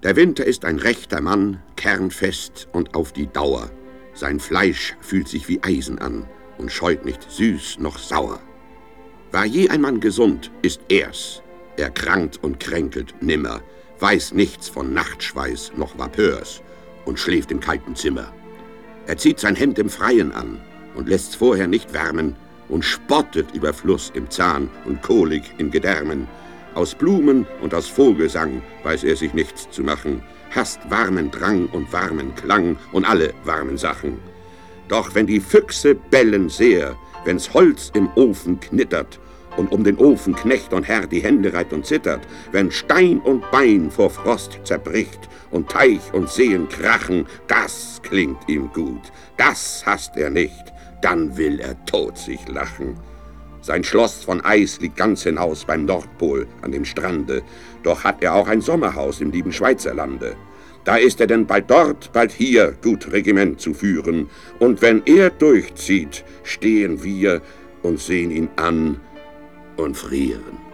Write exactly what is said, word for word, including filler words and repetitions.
Der Winter ist ein rechter Mann, kernfest und auf die Dauer. Sein Fleisch fühlt sich wie Eisen an und scheut nicht süß noch sauer. War je ein Mann gesund, ist er's. Er krankt und kränkelt nimmer, weiß nichts von Nachtschweiß noch Vapeurs und schläft im kalten Zimmer. Er zieht sein Hemd im Freien an und lässt's vorher nicht wärmen und spottet über Fluss im Zahn und Kolik in Gedärmen. Aus Blumen und aus Vogelsang weiß er sich nichts zu machen, hasst warmen Drang und warmen Klang und alle warmen Sachen. Doch wenn die Füchse bellen sehr, wenn's Holz im Ofen knittert und um den Ofen Knecht und Herr die Hände reibt und zittert, wenn Stein und Bein vor Frost zerbricht und Teich und Seen krachen, das klingt ihm gut, das hasst er nicht, dann will er tot sich lachen. Sein Schloss von Eis liegt ganz hinaus beim Nordpol an dem Strande, doch hat er auch ein Sommerhaus im lieben Schweizerlande. Da ist er denn bald dort, bald hier gut Regiment zu führen, und wenn er durchzieht, stehen wir und sehen ihn an und frieren.